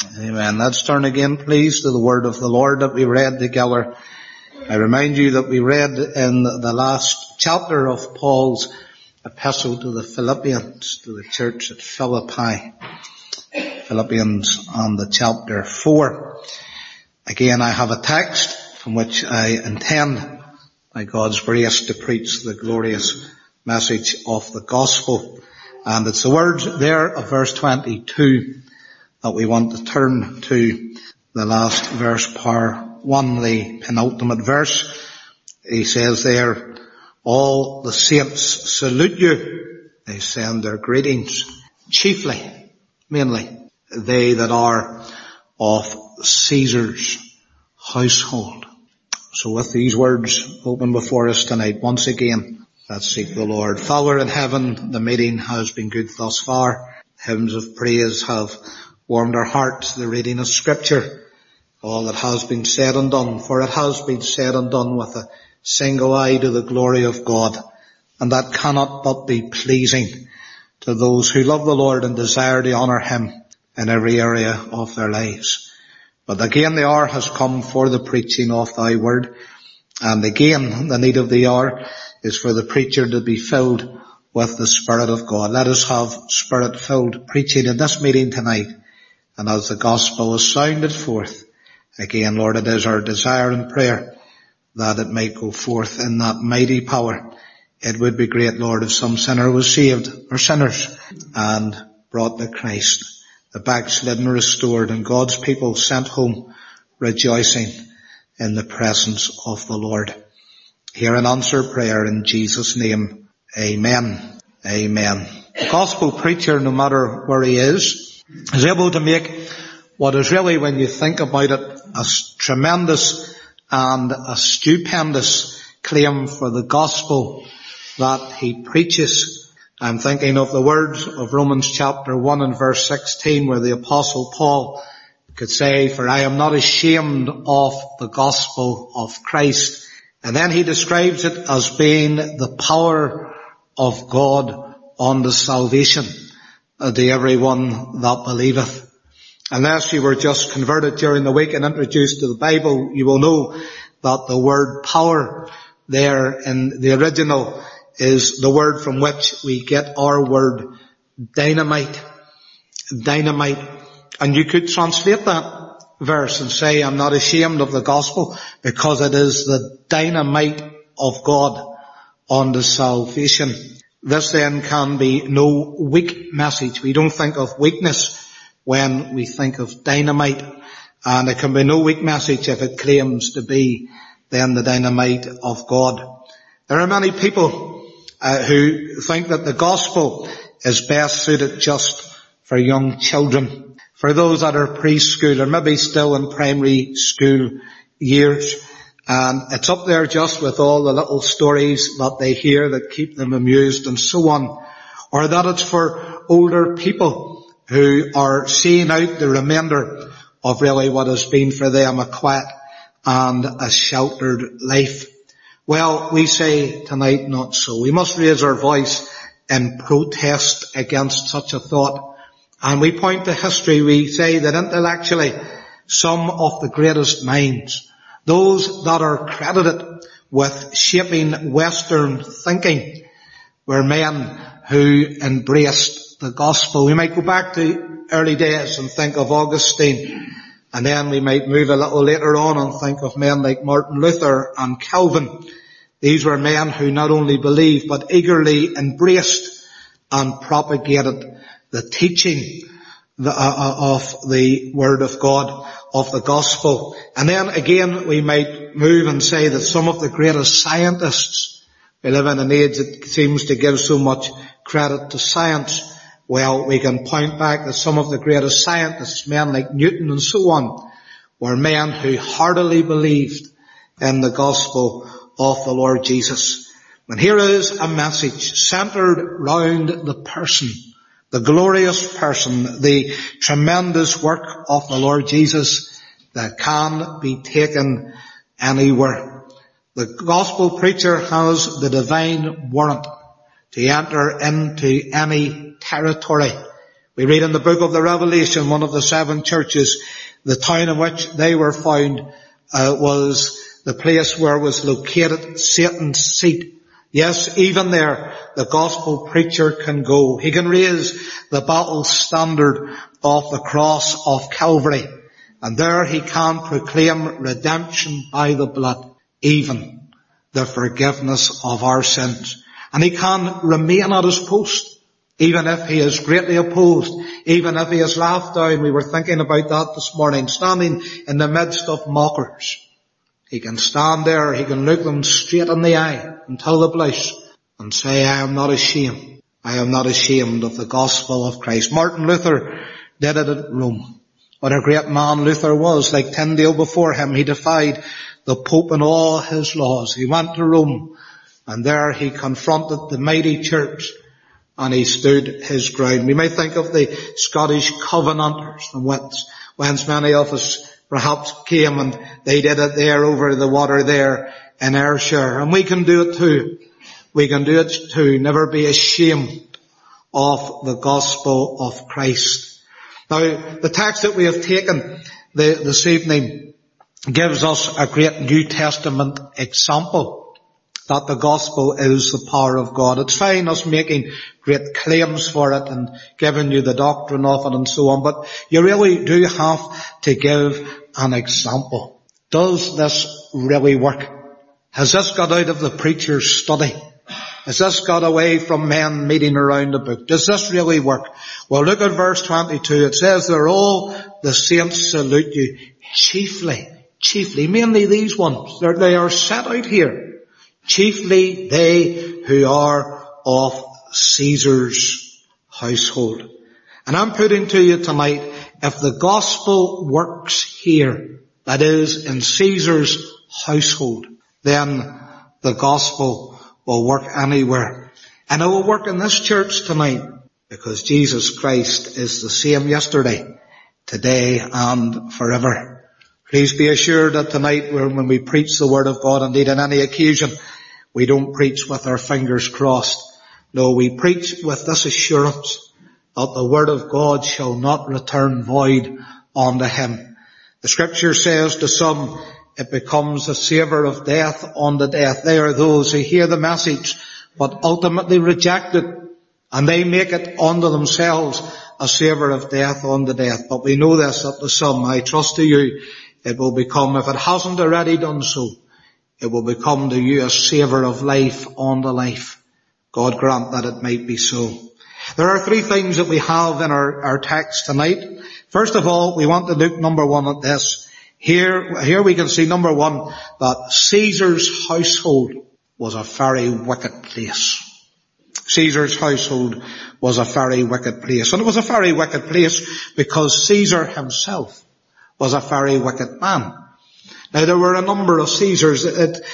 Amen. Let's turn again, please, to the word of the Lord that we read together. I remind you that we read in the last chapter of Paul's epistle to the Philippians, to the church at Philippi. Philippians on the chapter 4. Again, I have a text from which I intend, by God's grace, to preach the glorious message of the gospel. And it's the words there of verse 22 that we want to turn to, the last verse, part 1, the penultimate verse. He says there, all the saints salute you. They send their greetings, mainly, they that are of Caesar's household. So with these words open before us tonight, once again, let's seek the Lord. Father in heaven, the meeting has been good thus far. Hymns of praise have warmed our hearts, the reading of Scripture, all that has been said and done, for it has been said and done with a single eye to the glory of God, and that cannot but be pleasing to those who love the Lord and desire to honour Him in every area of their lives. But again the hour has come for the preaching of Thy word, and again the need of the hour is for the preacher to be filled with the Spirit of God. Let us have Spirit-filled preaching in this meeting tonight. And as the gospel is sounded forth, again, Lord, it is our desire and prayer that it may go forth in that mighty power. It would be great, Lord, if some sinner was saved, or sinners, and brought to Christ, the backslidden restored, and God's people sent home rejoicing in the presence of the Lord. Hear and answer prayer in Jesus' name. Amen. Amen. The gospel preacher, no matter where he is able to make what is really, when you think about it, a tremendous and a stupendous claim for the gospel that he preaches. I'm thinking of the words of Romans chapter 1 and verse 16, where the apostle Paul could say, for I am not ashamed of the gospel of Christ. And then he describes it as being the power of God unto salvation to everyone that believeth. Unless you were just converted during the week and introduced to the Bible, you will know that the word power there in the original is the word from which we get our word dynamite. Dynamite. And you could translate that verse and say, I'm not ashamed of the gospel, because it is the dynamite of God unto salvation. This then can be no weak message. We don't think of weakness when we think of dynamite. And it can be no weak message if it claims to be then the dynamite of God. There are many people who think that the gospel is best suited just for young children, for those that are preschool or maybe still in primary school years. And it's up there just with all the little stories that they hear that keep them amused and so on. Or that it's for older people who are seeing out the remainder of really what has been for them a quiet and a sheltered life. Well, we say tonight not so. We must raise our voice in protest against such a thought. And we point to history. We say that intellectually some of the greatest minds, those that are credited with shaping Western thinking, were men who embraced the gospel. We might go back to early days and think of Augustine, and then we might move a little later on and think of men like Martin Luther and Calvin. These were men who not only believed but eagerly embraced and propagated the teaching of the Word of God, of the gospel. And then again we might move and say that some of the greatest scientists, we live in an age that seems to give so much credit to science. Well, we can point back that some of the greatest scientists, men like Newton and so on, were men who heartily believed in the gospel of the Lord Jesus. And here is a message centered round the person, the glorious person, the tremendous work of the Lord Jesus that can be taken anywhere. The gospel preacher has the divine warrant to enter into any territory We read in the book of the Revelation, one of the 7 churches, the town in which they were found was the place where was located Satan's seat. Yes, even there, the gospel preacher can go. He can raise the battle standard of the cross of Calvary. And there he can proclaim redemption by the blood, even the forgiveness of our sins. And he can remain at his post, even if he is greatly opposed, even if he is laughed down. We were thinking about that this morning, standing in the midst of mockers. He can stand there, he can look them straight in the eye until the blush and say, I am not ashamed. I am not ashamed of the gospel of Christ. Martin Luther did it at Rome. What a great man Luther was. Like Tyndale before him, he defied the Pope and all his laws. He went to Rome, and there he confronted the mighty church, and he stood his ground. We may think of the Scottish Covenanters, from whence many of us perhaps came, and they did it there over the water there in Ayrshire. And we can do it too. We can do it too. Never be ashamed of the gospel of Christ. Now, the text that we have taken this evening gives us a great New Testament example that the gospel is the power of God. It's fine us making great claims for it and giving you the doctrine of it and so on, but you really do have to give an example. Does this really work? Has this got out of the preacher's study? Has this got away from men meeting around the book? Does this really work? Well, look at verse 22. It says, "They're all the saints salute you, chiefly, mainly these ones. They are set out here. Chiefly they who are of Caesar's household." And I'm putting to you tonight, if the gospel works here, that is in Caesar's household, then the gospel will work anywhere. And it will work in this church tonight, because Jesus Christ is the same yesterday, today, and forever. Please be assured that tonight, when we preach the word of God, indeed on any occasion, we don't preach with our fingers crossed. No, we preach with this assurance that the word of God shall not return void unto him. The scripture says to some, it becomes a savour of death unto death. They are those who hear the message but ultimately reject it, and they make it unto themselves a savour of death unto death. But we know this, that to some, I trust to you, it will become, if it hasn't already done so, it will become to you a savour of life unto life. God grant that it might be so. There are 3 things that we have in our text tonight. First of all, we want to look, number 1, at this. Here we can see, number 1, that Caesar's household was a very wicked place. Caesar's household was a very wicked place. And it was a very wicked place because Caesar himself was a very wicked man. Now, there were a number of Caesars.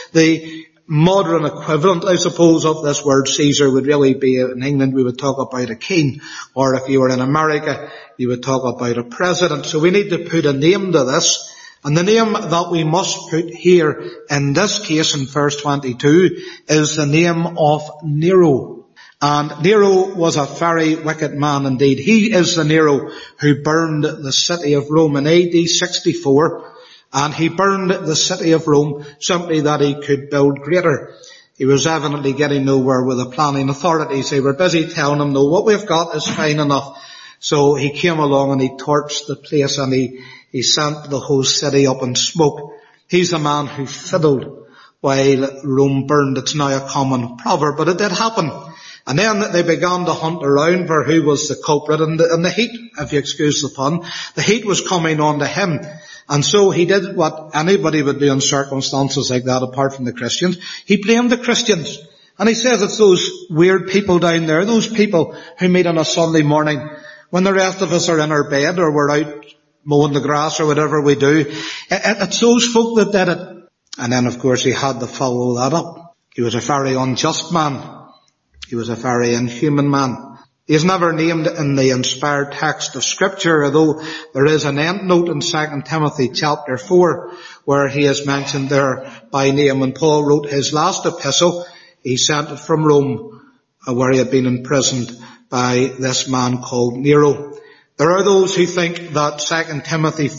The modern equivalent, I suppose, of this word Caesar would really be, in England we would talk about a king, or if you were in America, you would talk about a president. So we need to put a name to this. And the name that we must put here in this case in verse 22 is the name of Nero. And Nero was a very wicked man indeed. He is the Nero who burned the city of Rome in AD 64. And he burned the city of Rome simply that he could build greater. He was evidently getting nowhere with the planning authorities. They were busy telling him, no, what we've got is fine enough. So he came along and he torched the place, and he sent the whole city up in smoke. He's the man who fiddled while Rome burned. It's now a common proverb, but it did happen. And then they began to hunt around for who was the culprit, and the heat, if you excuse the pun, the heat was coming on to him. And so he did what anybody would do in circumstances like that, apart from the Christians. He blamed the Christians. And he says it's those weird people down there, those people who meet on a Sunday morning when the rest of us are in our bed or we're out mowing the grass or whatever we do. It's those folk that did it. And then, of course, he had to follow that up. He was a very unjust man. He was a very inhuman man. He is never named in the inspired text of Scripture, although there is an endnote in 2 Timothy chapter 4 where he is mentioned there by name. When Paul wrote his last epistle, he sent it from Rome, where he had been imprisoned, by this man called Nero. There are those who think that 2 Timothy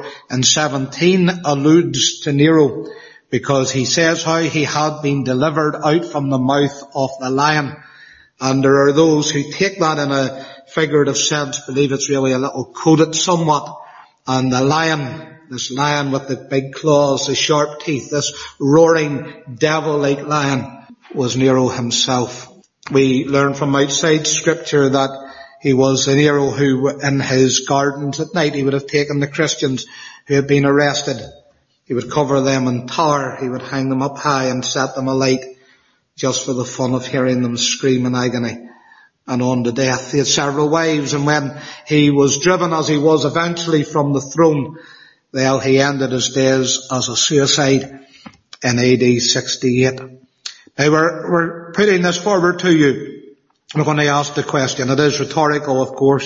4:17 alludes to Nero, because he says how he had been delivered out from the mouth of the lion. And there are those who take that in a figurative sense, believe it's really a little coded somewhat. And the lion, this lion with the big claws, the sharp teeth, this roaring devil-like lion, was Nero himself. We learn from outside Scripture that he was a Nero who, in his gardens at night, he would have taken the Christians who had been arrested. He would cover them in tar. He would hang them up high and set them alight, just for the fun of hearing them scream in agony and on to death. He had several wives, and when he was driven, as he was eventually, from the throne, well, he ended his days as a suicide in AD 68. Now we're putting this forward to you. We're going to ask the question. It is rhetorical, of course.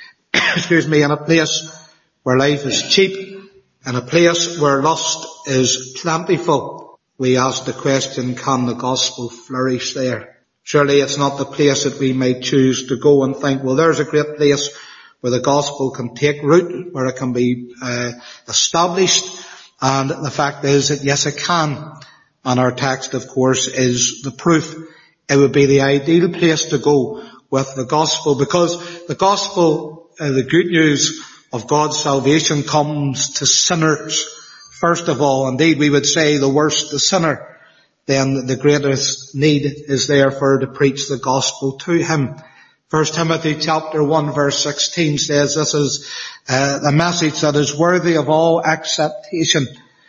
In a place where life is cheap, in a place where lust is plentiful, we ask the question, can the gospel flourish there? Surely it's not the place that we may choose to go and think, well, there's a great place where the gospel can take root, where it can be established. And the fact is that yes, it can. And our text, of course, is the proof. It would be the ideal place to go with the gospel, because the gospel, the good news of God's salvation, comes to sinners first of all. Indeed, we would say the worse the sinner, then the greatest need is there for to preach the gospel to him. 1 Timothy chapter 1 verse 16 says this is the message that is worthy of all acceptation,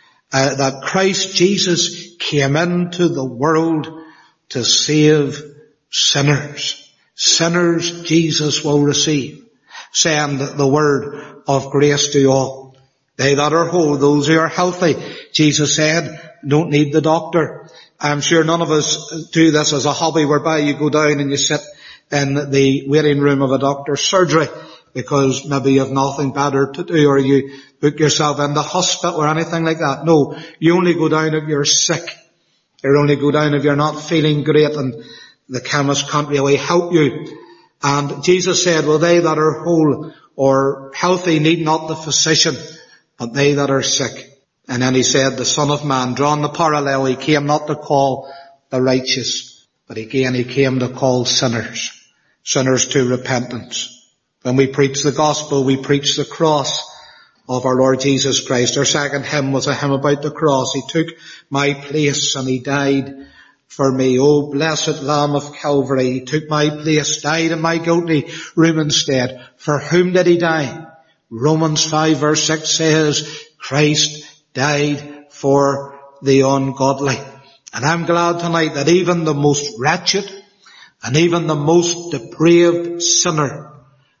that Christ Jesus came into the world to save sinners. Sinners Jesus will receive. Send the word of grace to all. They that are whole, those who are healthy. Jesus said, don't need the doctor. I'm sure none of us do this as a hobby whereby you go down and you sit in the waiting room of a doctor's surgery because maybe you have nothing better to do, or you book yourself in the hospital or anything like that. No, you only go down if you're sick. You only go down if you're not feeling great and the chemist can't really help you. And Jesus said, well, they that are whole or healthy need not the physician, but they that are sick. And then he said, the Son of Man, drawing the parallel, he came not to call the righteous, but again he came to call sinners to repentance. When we preach the gospel, we preach the cross of our Lord Jesus Christ. Our second hymn was a hymn about the cross. He took my place and he died for me. Oh, blessed Lamb of Calvary, he took my place, died in my guilty room instead. For whom did he die? Romans 5 verse 6 says, Christ died for the ungodly. And I'm glad tonight that even the most wretched and even the most depraved sinner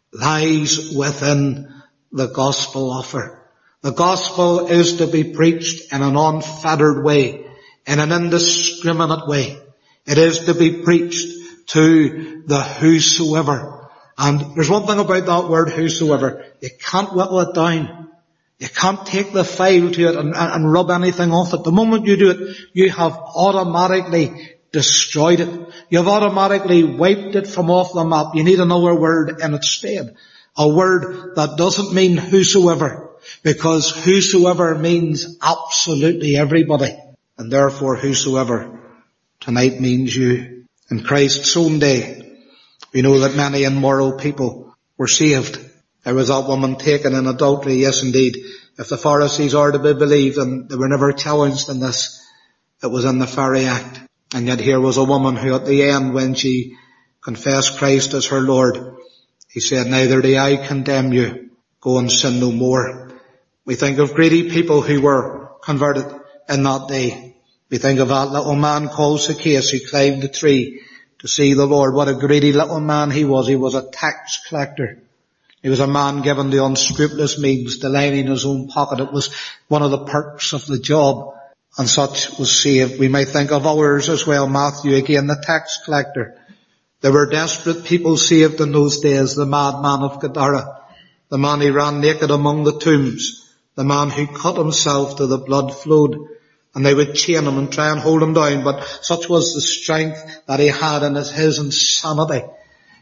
lies within the gospel offer. The gospel is to be preached in an unfettered way, in an indiscriminate way. It is to be preached to the whosoever. And there's one thing about that word whosoever. You can't whittle it down. You can't take the file to it and rub anything off it. The moment you do it, you have automatically destroyed it. You've automatically wiped it from off the map. You need another word in its stead. A word that doesn't mean whosoever, because whosoever means absolutely everybody. And therefore whosoever tonight means you. In Christ's own day, we know that many immoral people were saved. There was that woman taken in adultery, yes indeed. If the Pharisees are to be believed, and they were never challenged in this, it was in the very act. And yet here was a woman who at the end, when she confessed Christ as her Lord, he said, neither do I condemn you. Go and sin no more. We think of greedy people who were converted in that day. We think of that little man called Zacchaeus who climbed the tree to see the Lord. What a greedy little man he was. He was a tax collector. He was a man given the unscrupulous means to line in his own pocket. It was one of the perks of the job, and such was saved. We may think of others as well. Matthew, again, the tax collector. There were desperate people saved in those days. The madman of Gadara, the man who ran naked among the tombs, the man who cut himself till the blood flowed, and they would chain him and try and hold him down. But such was the strength that he had in his insanity.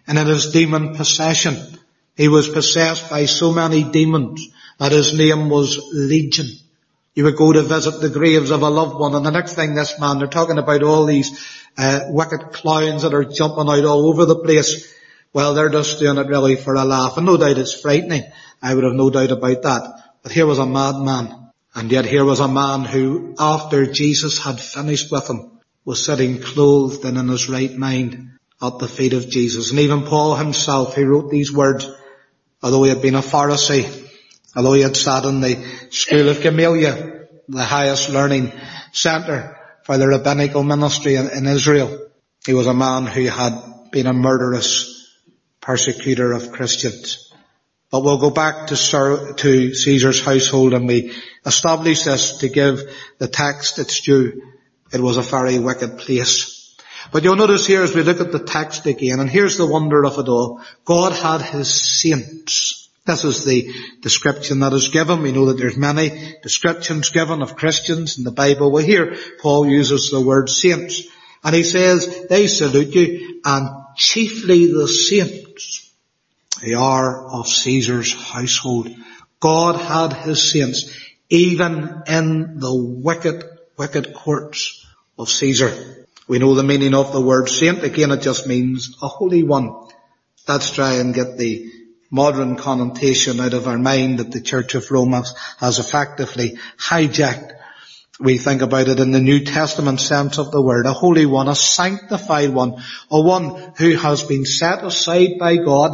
and in his demon possession. He was possessed by so many demons that his name was Legion. He would go to visit the graves of a loved one, and the next thing this man, they're talking about all these wicked clowns that are jumping out all over the place. Well, they're just doing it really for a laugh, and no doubt it's frightening. I would have no doubt about that. But here was a madman, and yet here was a man who, after Jesus had finished with him, was sitting clothed and in his right mind at the feet of Jesus. And even Paul himself, he wrote these words, although he had been a Pharisee, although he had sat in the school of Gamaliel, the highest learning centre for the rabbinical ministry in Israel, he was a man who had been a murderous persecutor of Christians. But we'll go back to Caesar's household, and we establish this to give the text its due. It was a very wicked place. But you'll notice here as we look at the text again, and here's the wonder of it all, God had his saints. This is the description that is given. We know that there's many descriptions given of Christians in the Bible. Well, here Paul uses the word saints. And he says, they salute you, and chiefly the saints who are of Caesar's household. God had his saints, even in the wicked courts of Caesar. We know the meaning of the word saint. Again, it just means a holy one. Let's try and get the modern connotation out of our mind that the Church of Rome has effectively hijacked. We think about it in the New Testament sense of the word, a holy one, a sanctified one, a one who has been set aside by God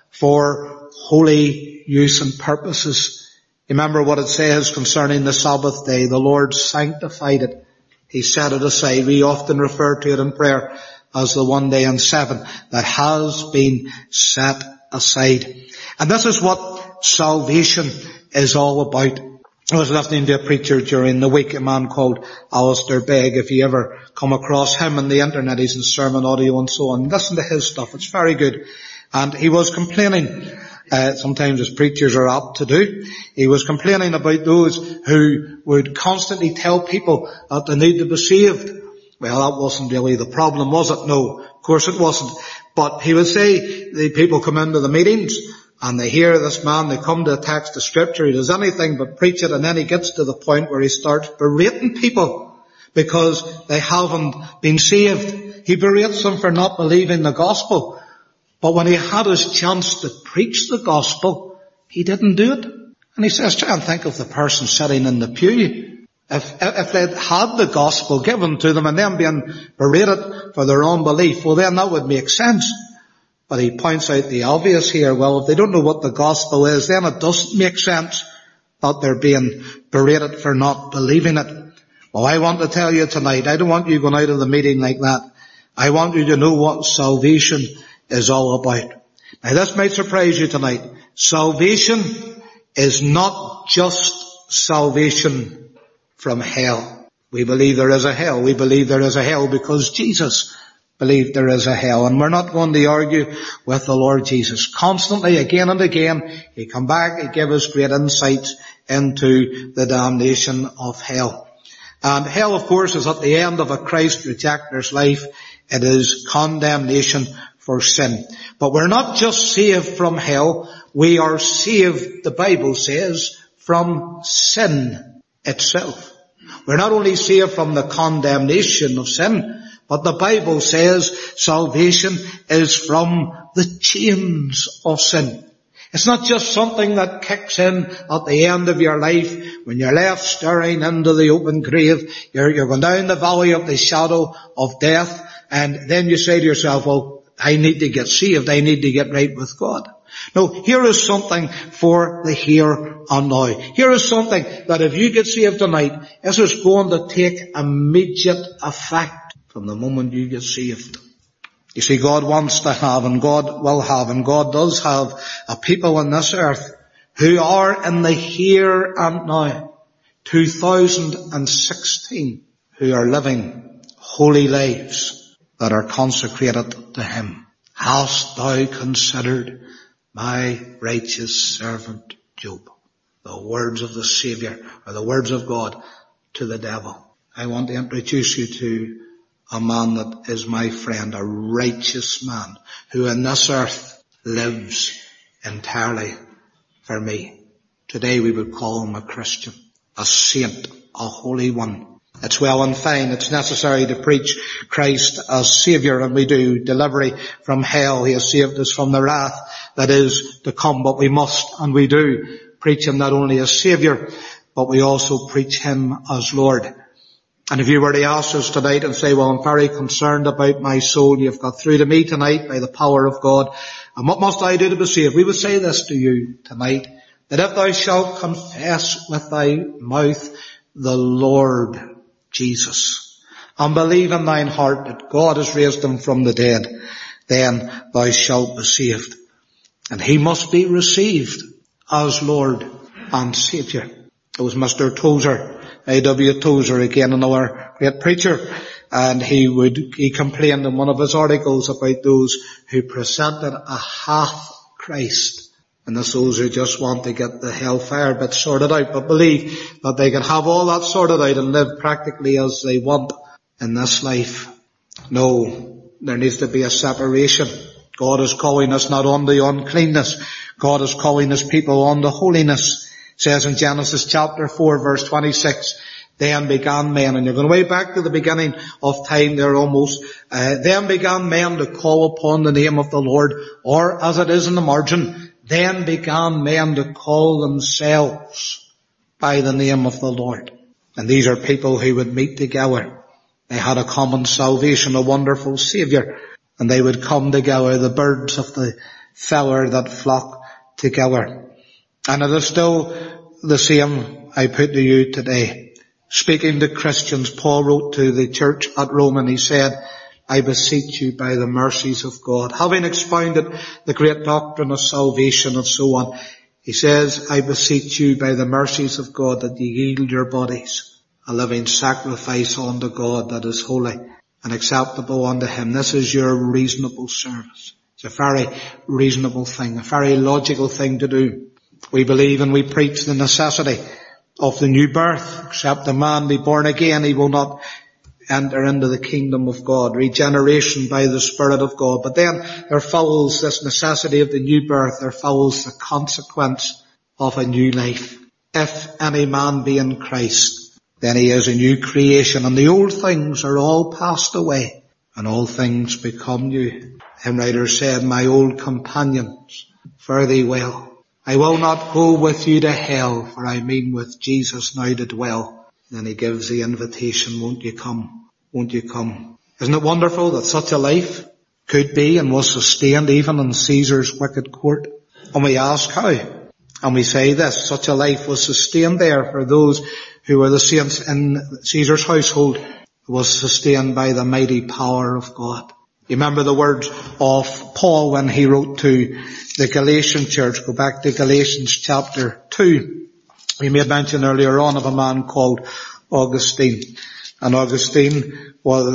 for holy use and purposes. Remember what it says concerning the Sabbath day. The Lord sanctified it. He set it aside. We often refer to it in prayer as the one day in 7 that has been set aside. And this is what salvation is all about. I was listening to a preacher during the week, a man called Alistair Begg. If you ever come across him on the internet, he's in sermon audio and so on. Listen to his stuff. It's very good. And he was complaining, sometimes as preachers are apt to do, he was complaining about those who would constantly tell people that they need to be saved. Well, that wasn't really the problem, was it? No, of course it wasn't. But he would say the people come into the meetings and they hear this man, they come to a text of scripture, he does anything but preach it, and then he gets to the point where he starts berating people because they haven't been saved. He berates them for not believing the gospel. But when he had his chance to preach the gospel, he didn't do it. And he says, try and think of the person sitting in the pew. If they'd had the gospel given to them and them being berated for their unbelief, well then that would make sense. But he points out the obvious here. Well, if they don't know what the gospel is, then it doesn't make sense that they're being berated for not believing it. Well, I want to tell you tonight, I don't want you going out of the meeting like that. I want you to know what salvation is all about. Now this might surprise you tonight. Salvation is not just salvation from hell. We believe there is a hell. We believe there is a hell because Jesus believed there is a hell. And we're not going to argue with the Lord Jesus. Constantly, again and again, he come back, he give us great insights into the damnation of hell. And hell, of course, is at the end of a Christ rejecter's life. It is condemnation for sin. But we're not just saved from hell, we are saved, the Bible says, from sin itself. We're not only saved from the condemnation of sin, but the Bible says salvation is from the chains of sin. It's not just something that kicks in at the end of your life when you're left staring into the open grave. You're going down the valley of the shadow of death, and then you say to yourself, well, I need to get saved. I need to get right with God. No, here is something for the here and now. Here is something that if you get saved tonight, this is going to take immediate effect from the moment you get saved. You see, God wants to have, and God will have, and God does have a people on this earth who are in the here and now, 2016, who are living holy lives that are consecrated to Him. Hast thou considered my righteous servant Job? The words of the Saviour, or the words of God to the devil. I want to introduce you to a man that is my friend, a righteous man who in this earth lives entirely for me. Today we would call him a Christian, a saint, a holy one. It's well and fine. It's necessary to preach Christ as Saviour, and we do. Delivery from hell. He has saved us from the wrath that is to come, but we must and we do preach him not only as Saviour, but we also preach him as Lord. And if you were to ask us tonight and say, well, I'm very concerned about my soul, you've got through to me tonight by the power of God, and what must I do to be saved? We would say this to you tonight, that if thou shalt confess with thy mouth the Lord Jesus, and believe in thine heart that God has raised him from the dead, then thou shalt be saved. And he must be received as Lord and Saviour. It was Mr. Tozer, A.W. Tozer, again another great preacher, and he complained in one of his articles about those who presented a half Christ. And there's those who just want to get the hellfire bit sorted out, but believe that they can have all that sorted out and live practically as they want in this life. No, there needs to be a separation. God is calling us not on the uncleanness. God is calling his people on the holiness. It says in Genesis chapter 4 verse 26, then began men, and you're going way back to the beginning of time there almost, then began men to call upon the name of the Lord, or as it is in the margin, then began men to call themselves by the name of the Lord. And these are people who would meet together. They had a common salvation, a wonderful Saviour, and they would come together, the birds of the feather that flock together. And it is still the same I put to you today. Speaking to Christians, Paul wrote to the church at Rome and he said, I beseech you by the mercies of God. Having expounded the great doctrine of salvation and so on, he says, I beseech you by the mercies of God that ye yield your bodies a living sacrifice unto God that is holy and acceptable unto him. This is your reasonable service. It's a very reasonable thing, a very logical thing to do. We believe and we preach the necessity of the new birth. Except a man be born again, he will not enter into the kingdom of God. Regeneration by the Spirit of God. But then there follows this necessity of the new birth. There follows the consequence of a new life. If any man be in Christ, then he is a new creation, and the old things are all passed away, and all things become new. The hymn writer said, my old companions, fare thee well. I will not go with you to hell, for I mean with Jesus now to dwell. Then he gives the invitation, won't you come? Won't you come? Isn't it wonderful that such a life could be and was sustained even in Caesar's wicked court? And we ask how? And we say this, such a life was sustained there for those who were the saints in Caesar's household. It was sustained by the mighty power of God. You remember the words of Paul when he wrote to the Galatian church. Go back to Galatians chapter 2. We made mention earlier on of a man called Augustine. And Augustine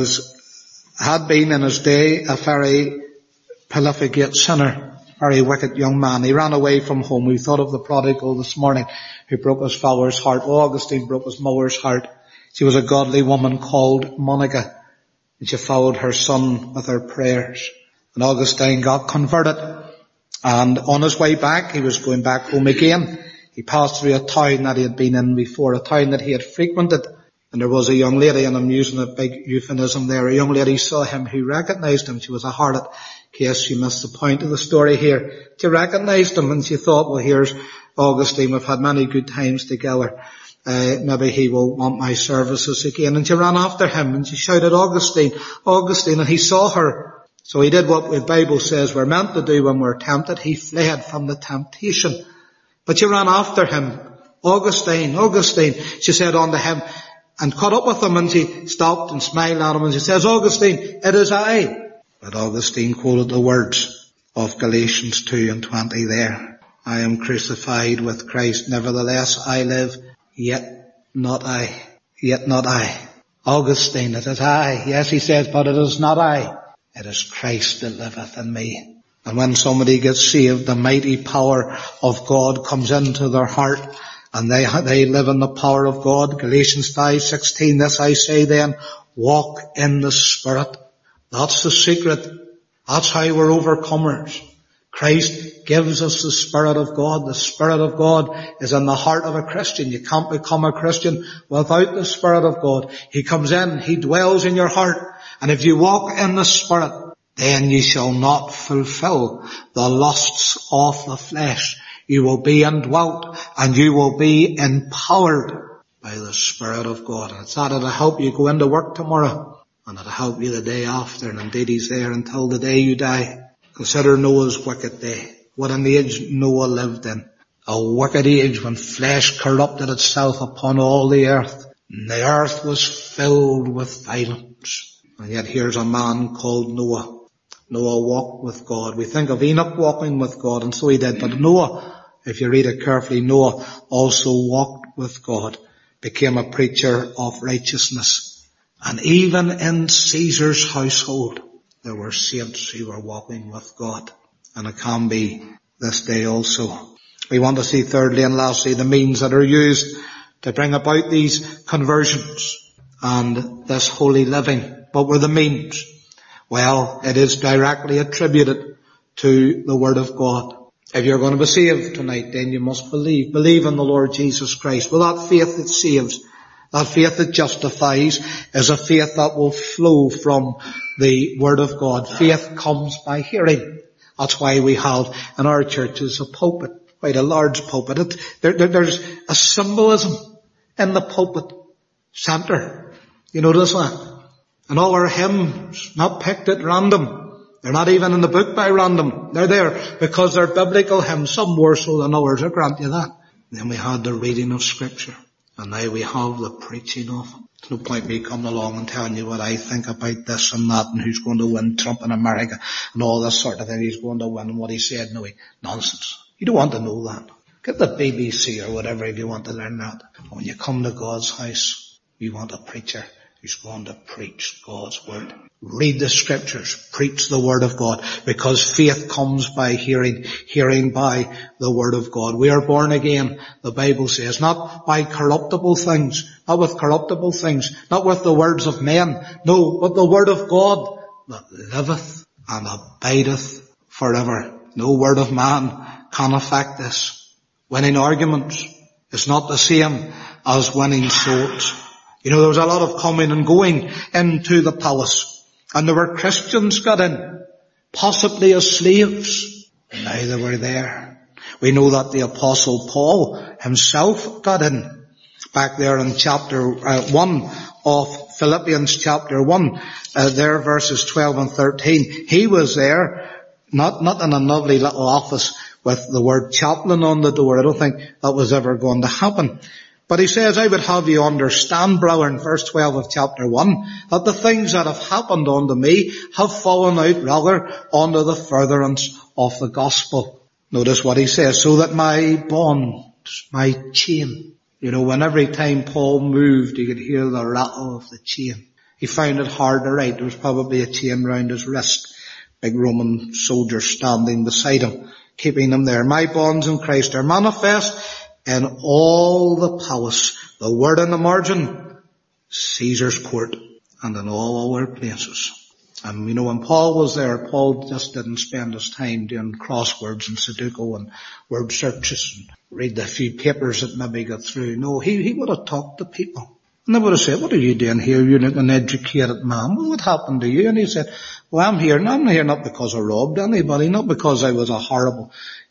had been in his day a very prolific sinner, very wicked young man. He ran away from home. We thought of the prodigal this morning who broke his father's heart. Augustine broke his mother's heart. She was a godly woman called Monica, and she followed her son with her prayers. And Augustine got converted. And on his way back, he was going back home again. He passed through a town that he had been in before, a town that he had frequented. And there was a young lady, and I'm using a big euphemism there, a young lady saw him who recognized him. She was a harlot. In case you missed the point of the story here. She recognized him and she thought, well, here's Augustine. We've had many good times together. Maybe he will want my services again. And she ran after him and she shouted, Augustine, Augustine. And he saw her. So he did what the Bible says we're meant to do when we're tempted. He fled from the temptation. But she ran after him. Augustine, Augustine, she said unto him, and caught up with him, and she stopped and smiled at him and she says, Augustine, it is I. But Augustine quoted the words of Galatians 2:20 there. I am crucified with Christ, nevertheless I live, yet not I. Yet not I. Augustine, it is I. Yes, he says, but it is not I. It is Christ that liveth in me. And when somebody gets saved, the mighty power of God comes into their heart, and they live in the power of God. Galatians 5:16, this I say then, walk in the Spirit. That's the secret. That's how we're overcomers. Christ gives us the Spirit of God. The Spirit of God is in the heart of a Christian. You can't become a Christian without the Spirit of God. He comes in, He dwells in your heart. And if you walk in the Spirit, then you shall not fulfill the lusts of the flesh. You will be indwelt and you will be empowered by the Spirit of God. And it's that it'll help you go into work tomorrow, and it'll help you the day after, and indeed He's there until the day you die. Consider Noah's wicked day. What an age Noah lived in. A wicked age when flesh corrupted itself upon all the earth. And the earth was filled with violence. And yet here's a man called Noah. Noah walked with God. We think of Enoch walking with God, and so he did. But Noah, if you read it carefully, Noah also walked with God, became a preacher of righteousness. And even in Caesar's household, there were saints who were walking with God. And it can be this day also. We want to see thirdly and lastly the means that are used to bring about these conversions and this holy living. What were the means? Well, it is directly attributed to the Word of God. If you're going to be saved tonight, then you must believe. Believe in the Lord Jesus Christ. Well, that faith that saves, that faith that justifies, is a faith that will flow from the Word of God. Faith comes by hearing. That's why we have in our churches a pulpit, quite a large pulpit. There's a symbolism in the pulpit center. You notice that? And all our hymns, not picked at random. They're not even in the book by random. They're there because they're biblical hymns, some more so than others, I grant you that. And then we had the reading of Scripture. And now we have the preaching of it. There's no point me coming along and telling you what I think about this and that and who's going to win Trump in America and all this sort of thing. He's going to win and what he said. No, nonsense. You don't want to know that. Get the BBC or whatever if you want to learn that. When you come to God's house, you want a preacher who's going to preach God's Word. Read the Scriptures. Preach the Word of God. Because faith comes by hearing. Hearing by the Word of God. We are born again, the Bible says, not by corruptible things. Not with corruptible things. Not with the words of men. No, but the Word of God that liveth and abideth forever. No word of man can affect this. Winning arguments is not the same as winning souls. You know, there was a lot of coming and going into the palace. And there were Christians got in, possibly as slaves. And now they were there. We know that the Apostle Paul himself got in. Back there in chapter 1 of Philippians chapter 1, there verses 12 and 13. He was there, not in a lovely little office with the word chaplain on the door. I don't think that was ever going to happen. But he says, I would have you understand, brother, in verse 12 of chapter 1, that the things that have happened unto me have fallen out rather unto the furtherance of the gospel. Notice what he says, so that my bonds, my chain. You know, when every time Paul moved, you could hear the rattle of the chain. He found it hard to write. There was probably a chain round his wrist. Big Roman soldier standing beside him, keeping him there. My bonds in Christ are manifest in all the palace, the word in the margin, Caesar's court, and in all other places. And you know, when Paul was there, Paul just didn't spend his time doing crosswords and Sudoku and word searches and read the few papers that maybe got through. No, he would have talked to people. And they would have said, what are you doing here? You're an educated man. What happened to you? And he said, well, I'm here not because I robbed anybody, not because I was a horrible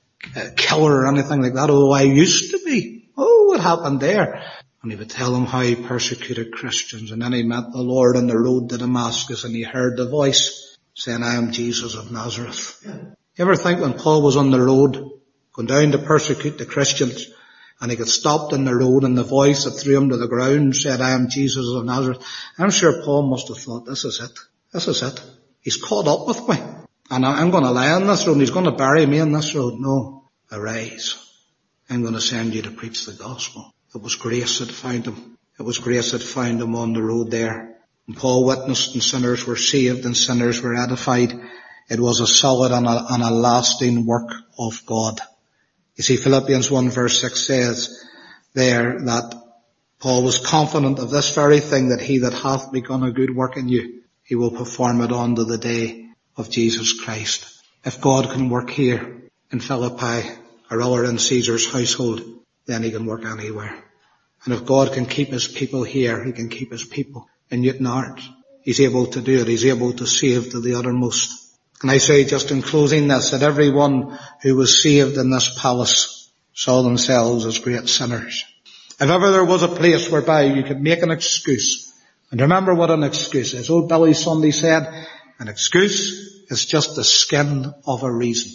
killer or anything like that, although I used to be. Oh, what happened there? And he would tell them how he persecuted Christians. And then he met the Lord on the road to Damascus and he heard the voice saying, I am Jesus of Nazareth. You ever think when Paul was on the road, going down to persecute the Christians, and he got stopped in the road and the voice that threw him to the ground said, I am Jesus of Nazareth. I'm sure Paul must have thought, this is it. This is it. He's caught up with me. And I'm going to lie on this road and he's going to bury me on this road. No. Arise. I'm going to send you to preach the gospel. It was grace that found him. It was grace that found him on the road there. And Paul witnessed and sinners were saved and sinners were edified. It was a solid and a lasting work of God. You see, Philippians 1 verse 6 says there that Paul was confident of this very thing, that he that hath begun a good work in you, he will perform it on to the day of Jesus Christ. If God can work here in Philippi or other in Caesar's household, then he can work anywhere. And if God can keep his people here, he can keep his people in Newtownards. He's able to do it. He's able to save to the uttermost. And I say just in closing this, that everyone who was saved in this palace saw themselves as great sinners. If ever there was a place whereby you could make an excuse, and remember what an excuse is. Old Billy Sunday said, an excuse is just the skin of a reason,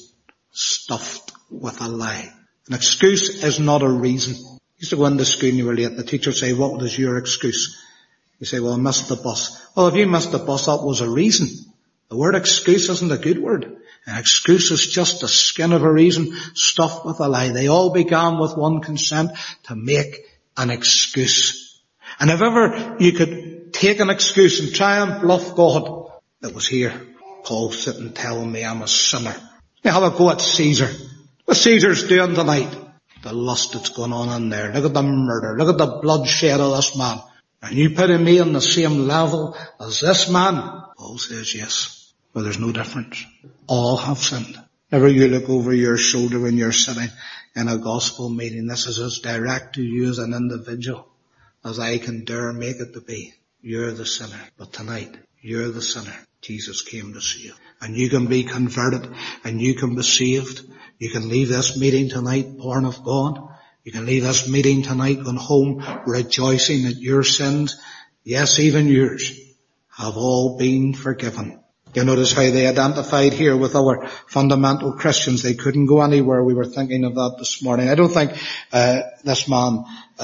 stuffed with a lie. An excuse is not a reason. You used to go into school and you were late. The teacher would say, what was your excuse? You say, well, I missed the bus. Well, if you missed the bus, that was a reason. The word excuse isn't a good word. An excuse is just the skin of a reason, stuffed with a lie. They all began with one consent to make an excuse. And if ever you could take an excuse and try and bluff God, it was here. Paul sitting telling me I'm a sinner. You have a go at Caesar. What Caesar's doing tonight? The lust that's going on in there. Look at the murder. Look at the bloodshed of this man. And you putting me on the same level as this man? Paul says yes. Well, there's no difference. All have sinned. Whenever you look over your shoulder when you're sitting in a gospel meeting, this is as direct to you as an individual as I can dare make it to be. You're the sinner. But tonight, you're the sinner. Jesus came to save. And you can be converted and you can be saved. You can leave this meeting tonight born of God. You can leave this meeting tonight going home rejoicing that your sins, yes, even yours, have all been forgiven. You notice how they identified here with our fundamental Christians. They couldn't go anywhere. We were thinking of that this morning. I don't think this man,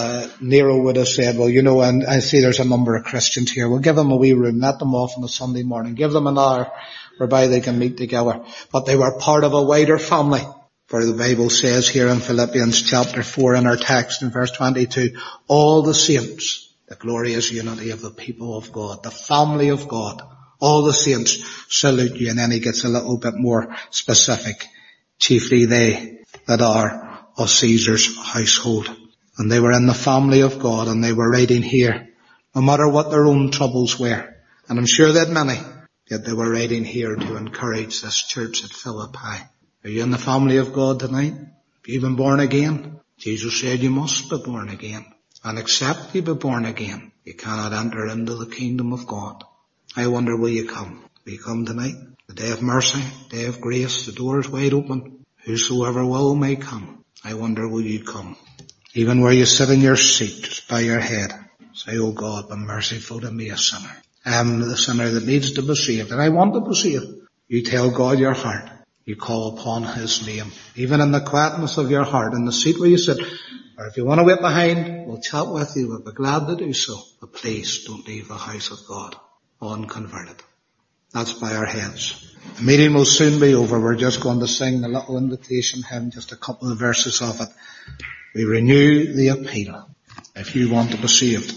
Nero, would have said, well, you know, and I see there's a number of Christians here. We'll give them a wee room, let them off on a Sunday morning, give them an hour whereby they can meet together. But they were part of a wider family. For the Bible says here in Philippians chapter 4 in our text in verse 22, all the saints, the glorious unity of the people of God, the family of God, all the saints salute you. And then he gets a little bit more specific. Chiefly they that are of Caesar's household. And they were in the family of God and they were writing here, no matter what their own troubles were. And I'm sure that many, yet they were writing here to encourage this church at Philippi. Are you in the family of God tonight? Have you been born again? Jesus said you must be born again. And except you be born again, you cannot enter into the kingdom of God. I wonder, will you come? Will you come tonight? The day of mercy, day of grace, the door is wide open. Whosoever will may come. I wonder, will you come? Even where you sit in your seat, just bow your head. Say, oh God, be merciful to me, a sinner. I am the sinner that needs to be saved, and I want to be saved. You tell God your heart. You call upon his name. Even in the quietness of your heart, in the seat where you sit, or if you want to wait behind, we'll chat with you. We'll be glad to do so. But please don't leave the house of God unconverted. Let's bow our heads. The meeting will soon be over. We're just going to sing the little invitation hymn, just a couple of verses of it. We renew the appeal. If you want to be saved,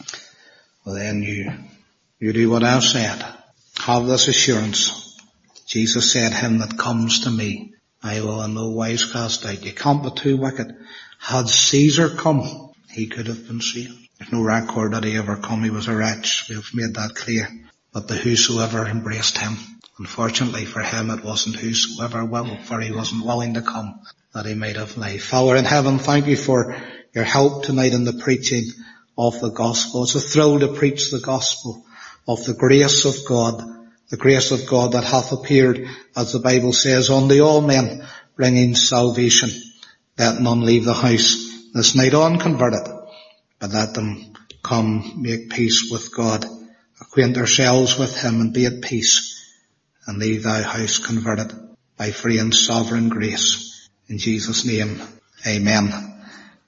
well then you do what I've said. Have this assurance. Jesus said, him that comes to me, I will in no wise cast out. You can't be too wicked. Had Caesar come, he could have been saved. There's no record that he ever come. He was a wretch. We've made that clear. But the whosoever embraced him. Unfortunately for him, it wasn't whosoever will, for he wasn't willing to come that he might have life. Father in heaven, thank you for your help tonight in the preaching of the gospel. It's a thrill to preach the gospel of the grace of God. The grace of God that hath appeared, as the Bible says, unto all men, bringing salvation. Let none leave the house this night unconverted, but let them come, make peace with God, acquaint ourselves with him and be at peace, and leave thy house converted by free and sovereign grace. In Jesus' name, amen.